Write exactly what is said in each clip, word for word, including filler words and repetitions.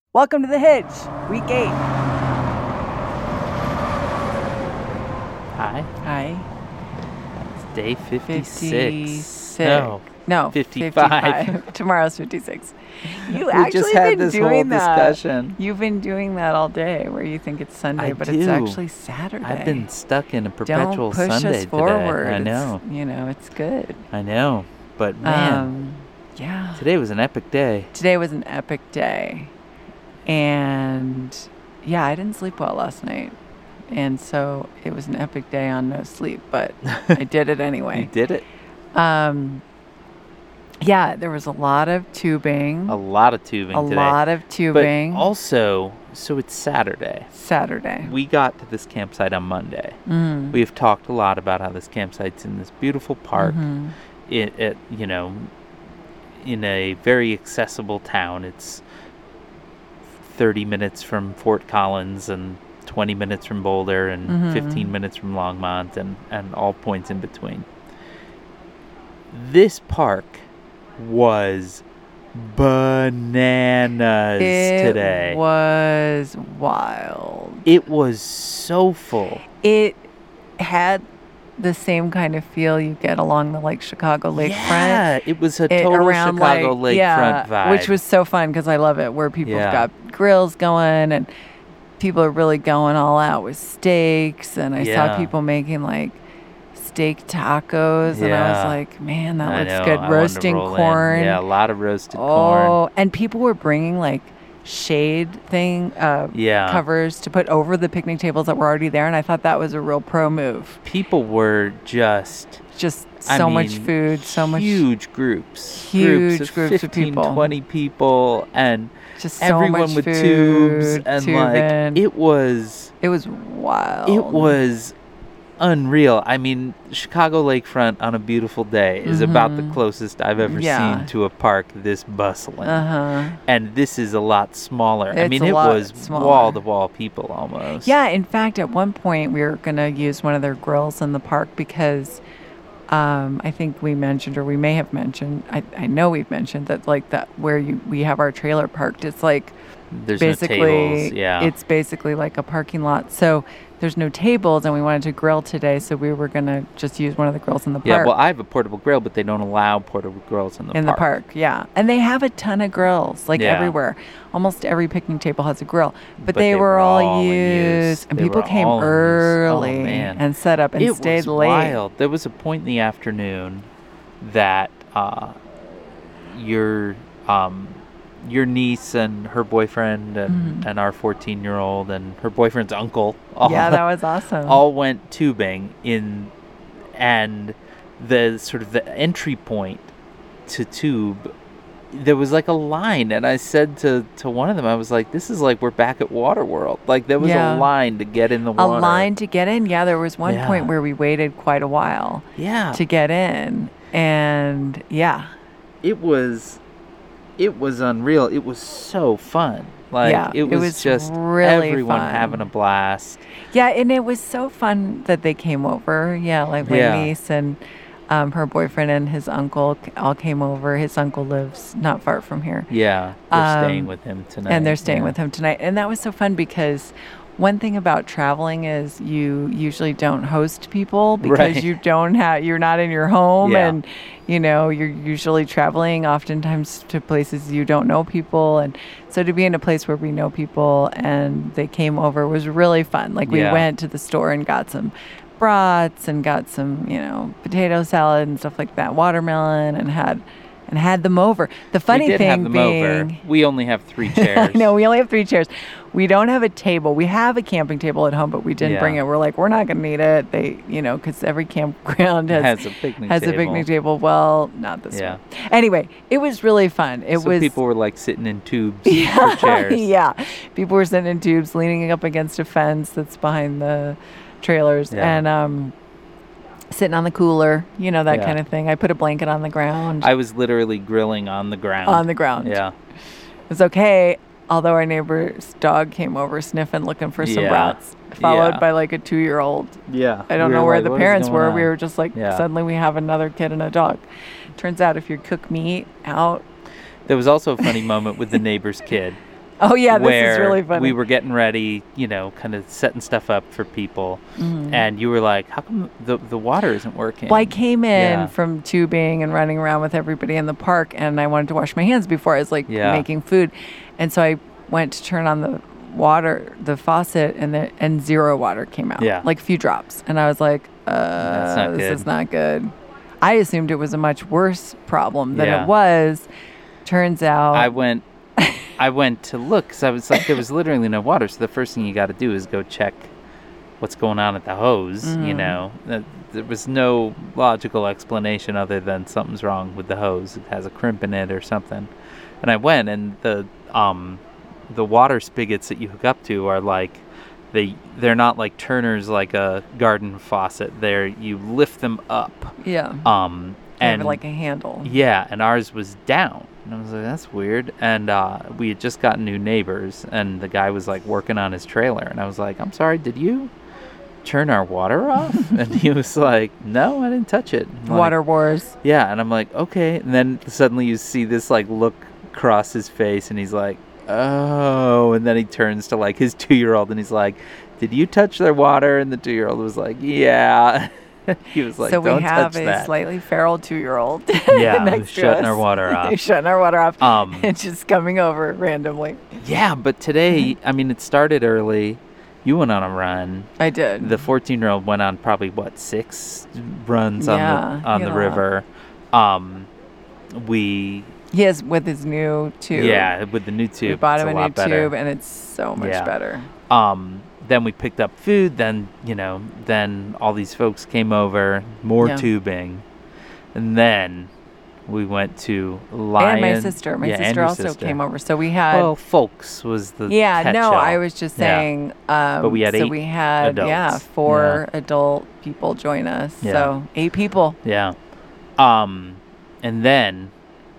Welcome to the Hitch, week eight. Hi. Hi. It's day fifty-six. fifty-six. No. No, fifty-five. fifty-five. Tomorrow's fifty-six. You we actually just had been this doing whole that. discussion. You've been doing that all day where you think it's Sunday, I but do. it's actually Saturday. I've been stuck in a perpetual Don't push Sunday us forward. today. I It's- know. you know, it's good. I know. But man, Um, yeah. today was an epic day. Today was an epic day. And yeah, I didn't sleep well last night. And so it was an epic day on no sleep, but I did it anyway. You did it. Um, yeah, there was a lot of tubing. A lot of tubing A today. lot of tubing. But also, so it's Saturday. Saturday. We got to this campsite on Monday. Mm. We've talked a lot about how this campsite's in this beautiful park. Mhm. It, it, you know, in a very accessible town. It's thirty minutes from Fort Collins and twenty minutes from Boulder and Mhm. fifteen minutes from Longmont and, and all points in between. This park was bananas It today. was wild. It was so full. It had the same kind of feel you get along the like Chicago lakefront. Yeah, it was a It- total around Chicago like, lakefront yeah, vibe. which was so fun because I love it where people Yeah. have got grills going and people are really going all out with steaks, and I Yeah. saw people making like steak tacos, and I Yeah. was like, man, that I looks know, good. I wanted to Roasting roll in. corn. Yeah, a lot of roasted oh, corn. and people were bringing like shade thing uh, Yeah. covers to put over the picnic tables that were already there, and I thought that was a real pro move. People were just Just I so much mean, food, so much, huge groups, Huge groups of groups of fifteen, people. twenty people, and just so everyone much with food, tubes, and tubing. like it was, It was wild. it was unreal. I mean, Chicago lakefront on a beautiful day is about the Mhm. closest I've ever Yeah. seen to a park this bustling. Uh huh. And this is a lot smaller. I It's mean, a it lot was smaller. wall to wall people almost. Yeah, in fact, at one point we were gonna use one of their grills in the park because um, I think we mentioned, or we may have mentioned, I, I know we've mentioned that like that where you we have our trailer parked. It's like There's basically no tables. Yeah. it's basically like a parking lot. So there's no tables, and we wanted to grill today, so we were gonna just use one of the grills in the yeah, park. well, I have a portable grill, but they don't allow portable grills in the in park. the park, yeah, and they have a ton of grills, like Yeah. everywhere. Almost every picnic table has a grill, but, But they, they were were all all in used, use. and They people were came all in use. Oh, early man. and set up and It stayed was late. wild. There was a point in the afternoon that uh, your um, your niece and her boyfriend and, Mhm. and our fourteen-year-old and her boyfriend's uncle all, Yeah, that was awesome. all went tubing in, and the sort of the entry point to tube, there was like a line, and I said to, to one of them, I was like, this is like we're back at Waterworld. Like there was Yeah. a line to get in the a water. line to get in. Yeah, there was one Yeah. point where we waited quite a while Yeah. to get in, and yeah, it was it was unreal. It was so fun. Like Yeah, it it was, was just really everyone fun. having a blast. yeah, and it was so fun that they came over. Yeah, like my Yeah. niece and um, her boyfriend and his uncle c- all came over. His uncle lives not far from here. Yeah, they're Um, staying with him tonight. And they're staying yeah. with him tonight. And that was so fun because one thing about traveling is you usually don't host people because Right. you don't have, you're not in your home, Yeah. and, you know, you're usually traveling oftentimes to places you don't know people. And so to be in a place where we know people and they came over was really fun. Like we Yeah. went to the store and got some brats and got some, you know, potato salad and stuff like that, watermelon, and had and had them over. The funny we did thing have them being, over. We only have three chairs. I know, we only have three chairs. We don't have a table. We have a camping table at home, but we didn't Yeah. bring it. We're like, we're not going to need it. They, you know, because every campground has, has a picnic has table. a picnic table. Well, not this Yeah. one. Anyway, it was really fun. It so was. people were like sitting in tubes yeah, for chairs. yeah. People were sitting in tubes, leaning up against a fence that's behind the trailers, Yeah. and um, sitting on the cooler, you know, that Yeah. kind of thing. I put a blanket on the ground. I was literally grilling on the ground. on the ground. Yeah. It was okay, although our neighbor's dog came over sniffing, looking for some Yeah. rats, followed Yeah. by like a two-year-old. Yeah. I don't We know were where like, the "What is parents going were. on?" We were just like, Yeah. suddenly we have another kid and a dog. Turns out if you cook meat out, There was also a funny moment with the neighbor's kid. Oh, yeah, this where is really funny. we were getting ready, you know, kind of setting stuff up for people. Mhm. And you were like, how come the, the water isn't working? Well, I came in Yeah. from tubing and running around with everybody in the park, and I wanted to wash my hands before I was like Yeah. making food. And so I went to turn on the water, the faucet, and the, and zero water came out. Yeah. Like a few drops. And I was like, uh, That's not this good. is not good. I assumed it was a much worse problem than Yeah. it was. Turns out. I went I went to look because I was like, there was literally no water. So the first thing you got to do is go check what's going on at the hose, you Mhm. know. That- There was no logical explanation other than something's wrong with the hose. It has a crimp in it or something. And I went, and the um the water spigots that you hook up to are like they they're not like turners like a garden faucet. They're you lift them up. yeah. Um They have and like a handle. yeah, and ours was down. And I was like, that's weird. And uh, we had just gotten new neighbors, and the guy was like working on his trailer. And I was like, I'm sorry, did you turn our water off? And he was like, no, I didn't touch it. I'm like, Water wars. yeah, and I'm like, okay. And then suddenly you see this like look cross his face, and he's like, oh. And then he turns to like his two-year-old, and he's like, did you touch their water? And the two-year-old was like, yeah. He was like, so we don't have touch a that. slightly feral two-year-old. Yeah, next who's to shutting us. our water off. He's shutting our water off. Um, and just coming over randomly. Yeah, but today, I mean, it started early. You went on a run. I did. The fourteen-year-old went on probably what six runs Yeah, on the on he the had a lot. river. Um, we He is with his new tube. yeah with the new tube. We bought it's him a, a lot new better. tube, and it's so much Yeah. better. Um, then we picked up food. Then you know, then all these folks came over, more Yeah. tubing, and then we went to Lion. And my sister. My yeah, and sister your also sister. came over. So we had. Well, folks was the yeah, no, catch-all. I was just Yeah. saying. Um, But we had so eight we had yeah adults. four adult people join us. Yeah. So eight people. Yeah. Um, and then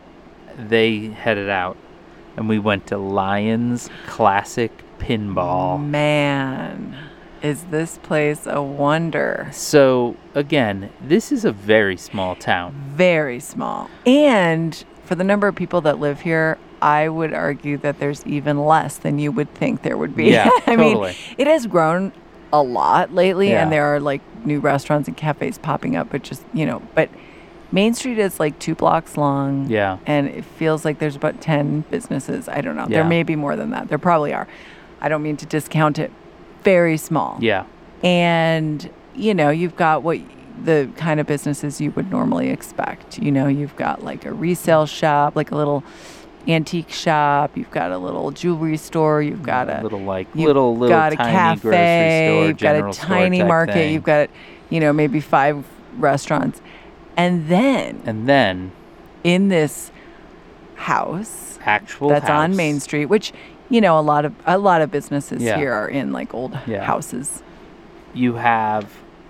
they headed out, and we went to Lions Classic Pinball. Man, is this place a wonder? So again, this is a very small town. Very small. And for the number of people that live here, I would argue that there's even less than you would think there would be. Yeah, I totally. mean, it has grown a lot lately, Yeah. and there are like new restaurants and cafes popping up, but just, you know, but Main Street is like two blocks long. Yeah. And it feels like there's about ten businesses. I don't know. Yeah. There may be more than that. There probably are. I don't mean to discount it. Very small. Yeah. And, you know, you've got what the kind of businesses you would normally expect. You know, you've got like a resale shop, like a little antique shop. You've got a little jewelry store. You've got a little like you've little little got a tiny cafe. grocery store, You've got general a store tiny type market. thing. You've got, you know, maybe five restaurants. And then and then in this house actual that's on house. Main Street, which, you know, a lot of a lot of businesses Yeah. here are in like old Yeah. houses. You have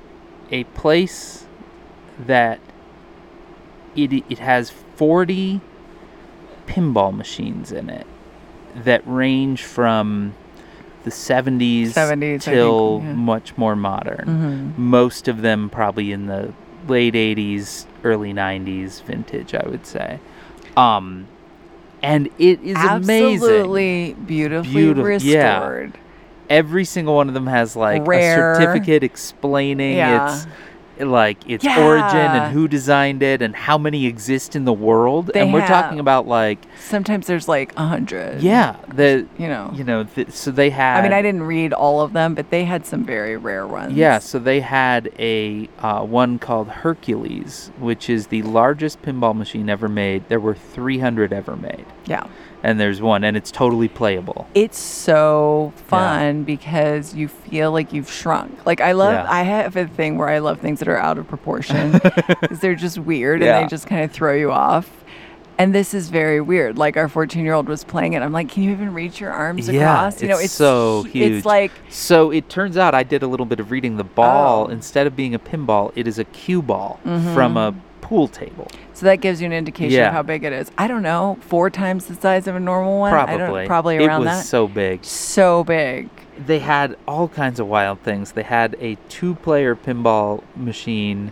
a place that it it has forty pinball machines in it that range from the seventies, seventies, I till think, yeah. much more modern. Mhm. Most of them probably in the late eighties, early nineties vintage, I would say. Um, and it is amazing. Absolutely beautifully Beautif- yeah. restored. Every single one of them has like Rare. a certificate explaining Yeah. its like its Yeah. origin and who designed it and how many exist in the world. They and we're have- talking about like Sometimes there's like a hundred. yeah, the You know. you know th- so they had I mean, I didn't read all of them, but they had some very rare ones. Yeah, so they had a uh, one called Hercules, which is the largest pinball machine ever made. There were three hundred ever made. Yeah. And there's one, and it's totally playable. It's so fun because you feel like you've shrunk. Like I love, Yeah. I have a thing where I love things that are out of proportion because they're just weird Yeah. and they just kind of throw you off. And this is very weird. Like our fourteen-year-old was playing it. I'm like, can you even reach your arms Yeah, across? You know, it's it's so hu- huge. It's like So it turns out I did a little bit of reading. The ball, Oh. instead of being a pinball, it is a cue ball Mhm. from a pool table. so that gives you an indication Yeah. of how big it is. I don't know, four times the size of a normal one. I Probably. don't, probably it around was that. so big. So big. They had all kinds of wild things. They had a two-player pinball machine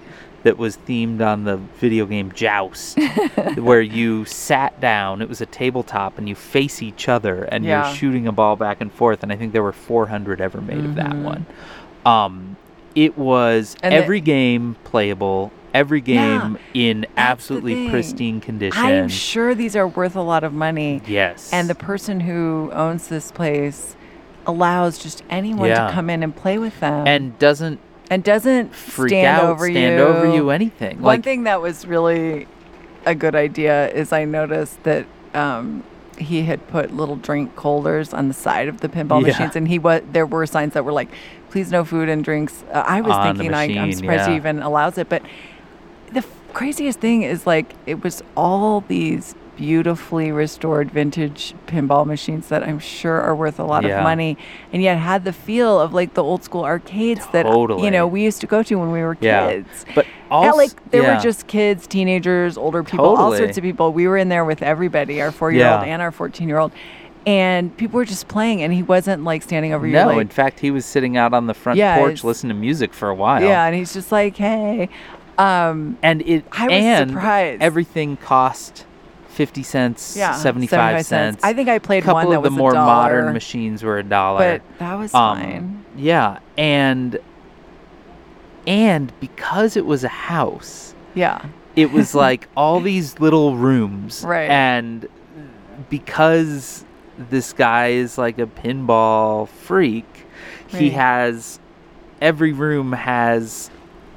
that was themed on the video game Joust, where you sat down. It was a tabletop, and you face each other, and Yeah. you're shooting a ball back and forth. And I think there were four hundred ever made of that Mhm. one. Um, it was And the- every game playable, every game in the absolutely thing. pristine condition. I am sure these are worth a lot of money. Yes. And the person who owns this place allows just anyone Yeah. to come in and play with them. and doesn't and doesn't freak stand out, over stand you. over you, anything. One like, thing that was really a good idea is I noticed that um, he had put little drink holders on the side of the pinball Yeah. machines, and he was there were signs that were like, "Please, no food and drinks." Uh, I was On the thinking, like, I'm machine, surprised yeah. he even allows it, but the f- craziest thing is like it was all these beautifully restored vintage pinball machines that I'm sure are worth a lot Yeah. of money, and yet had the feel of like the old school arcades that you Totally. know we used to go to when we were Yeah. kids. but also, Yeah, like there yeah. were just kids, teenagers, older people, all Totally. sorts of people. We were in there with everybody, our four-year-old Yeah. and our fourteen-year-old, and people were just playing, and he wasn't like standing over you. No, like, in fact, he was sitting out on the front Yeah, porch it's- listening to music for a while. yeah, and he's just like, hey, um, and it I was and surprised. everything cost fifty cents, yeah, seventy-five cents. I think I a played couple one that of the was more a dollar, modern machines were a dollar. but that was Um, fine. Yeah, and and because it was a house, Yeah, it was like all these little rooms, Right. and because this guy is like a pinball freak, he Right. has every room has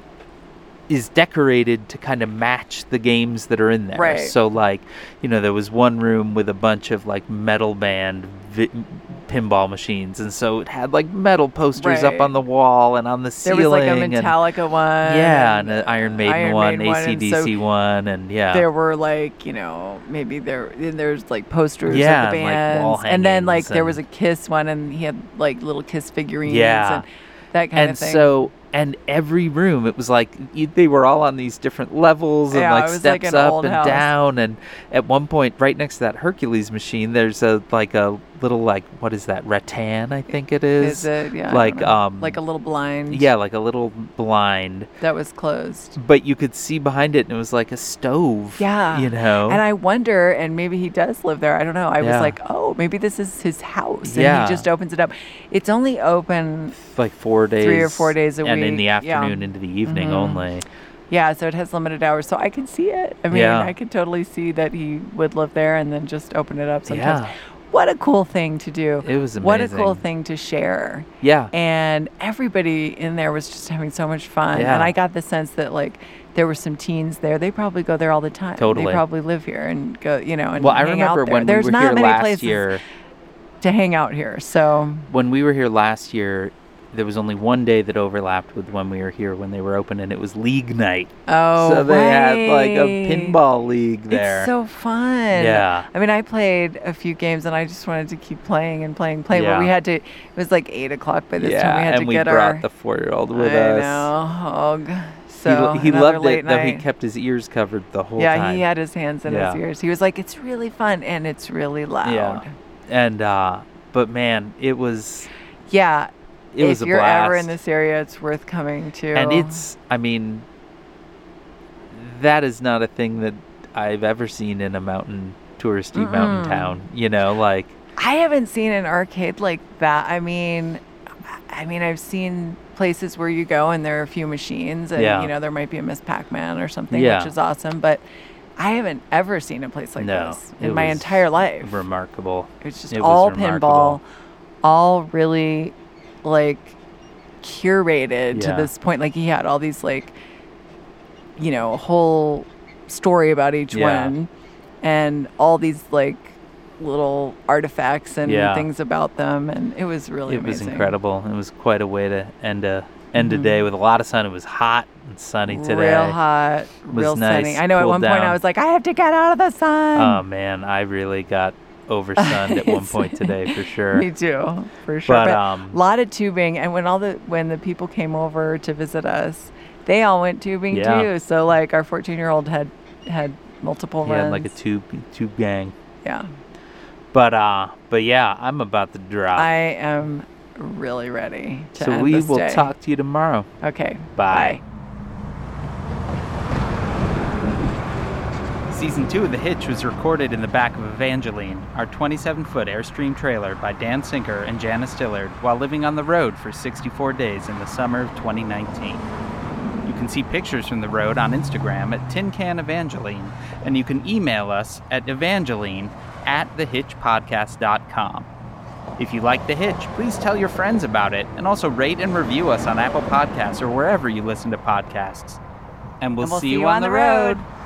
is decorated to kind of match the games that are in there. Right. So like, you know, there was one room with a bunch of like metal band vi- pinball machines, and so it had like metal posters up Right. on the wall and on the there ceiling. was like a and- Metallica one. yeah, and an Iron Maiden Iron one, Maiden one, and A C/D C so one, and yeah. There were like, you know, maybe there and there's like posters Yeah, of the and, like, bands, wall and then like hangings there was a and- Kiss one, and he had like little Kiss figurines, Yeah. and that kind and of thing. so and every room it was like y- they were all on these different levels and Yeah, like it was like steps an up old and house. down, and at one point right next to that Hercules machine there's a like a little like what is that, rattan I think it is, is it? Yeah, I like don't know. um like a little blind. yeah, like a little blind, that was closed. but you could see behind it and it was like a stove. Yeah. you know. And I wonder, and maybe he does live there. I don't know. I Yeah. was like, oh, maybe this is his house, and Yeah. he just opens it up. It's only open, like four days, Three or four days a and in week, the yeah. afternoon into the evening Mhm. only. yeah. So it has limited hours, so I can see it. I mean, Yeah. I could totally see that he would live there and then just open it up sometimes. Yeah, What a cool thing to do. it was amazing. What a cool thing to share. Yeah, And everybody in there was just having so much fun. Yeah. And I got the sense that like there were some teens there. They probably go there all the time. Totally. They probably live here and go, you know, and well, I hang out remember there. when There's we were not here many last places year. to hang out here. So When we were here last year, there was only one day that overlapped with when we were here when they were open, and it was league night. oh, so they had like a right. pinball league there. It's so fun. Yeah. I mean, I played a few games and I just wanted to keep playing and playing, playing. But Yeah. we had to. It was like eight o'clock by this yeah, time. We had and to we get brought our. the four-year-old with I us. know. Hog. He, So he another loved late it, though he night. kept his ears covered the whole Yeah, time. he had his hands in Yeah. his ears. He was like, "It's really fun and it's really loud." Yeah. And uh, but man, it was Yeah, it if was a you're blast. ever in this area, it's worth coming to. And it's, I mean, that is not a thing that I've ever seen in a mountain touristy mountain Mm-mm. town. You know, like I haven't seen an arcade like that. I mean, I mean, I've seen places where you go and there are a few machines, and Yeah. you know there might be a Miss Pac-Man or something, Yeah. which is awesome. But I haven't ever seen a place like No, this it in my was entire life. remarkable. It's just it was all remarkable. pinball, all really like curated to Yeah. this point. Like he had all these like, you know, a whole story about each Yeah. one, and all these like little artifacts and Yeah. things about them, and it was really It was amazing. incredible. It was quite a way to end a end a Mhm. day with a lot of sun. It was hot and sunny today. Real hot, was real nice, sunny. I know at cooled one point I down. was like, I have to get out of the sun. Oh man, I really got oversunned at one point today for sure. Me too, for sure. But, But um, a lot of tubing, and when all the when the people came over to visit us, they all went tubing Yeah. too. So like our fourteen year old had had multiple He runs. had like a tube tube gang. yeah. But uh, but yeah, I'm about to drop. I am really ready to so end we this will day. talk to you tomorrow. Okay. Bye. Bye. Season two of The Hitch was recorded in the back of Evangeline, our twenty-seven foot Airstream trailer by Dan Sinker and Janice Dillard while living on the road for sixty-four days in the summer of twenty nineteen. You can see pictures from the road on Instagram at Tin Can Evangeline, and you can email us at evangeline at the hitch podcast dot com. If you like The Hitch, please tell your friends about it, and also rate and review us on Apple Podcasts or wherever you listen to podcasts. And we'll, And we'll see, you on the road. road.